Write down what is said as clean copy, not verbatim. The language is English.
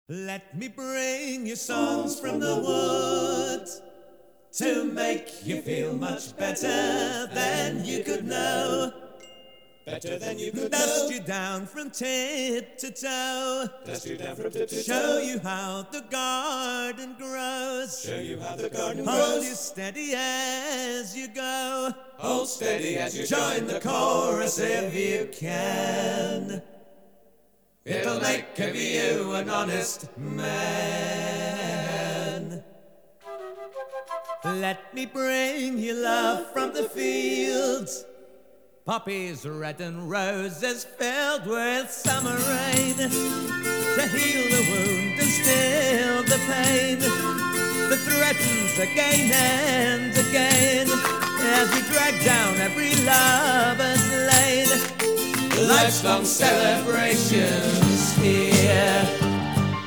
Let me bring you songs from the woods to make you feel much better than you could know. Better than you could Dust know. you down from tip to toe. Dust you down from tip to toe. Show you how the garden grows. Show you how the garden Hold grows. you steady as you go. Hold steady as you Join the chorus if you can. It'll make of you an honest man. Let me bring you love from the fields. Poppies red and roses filled with summer rain, to heal the wound and still the pain that threatens again and again as we drag down every lover's lane. Life's long celebrations here.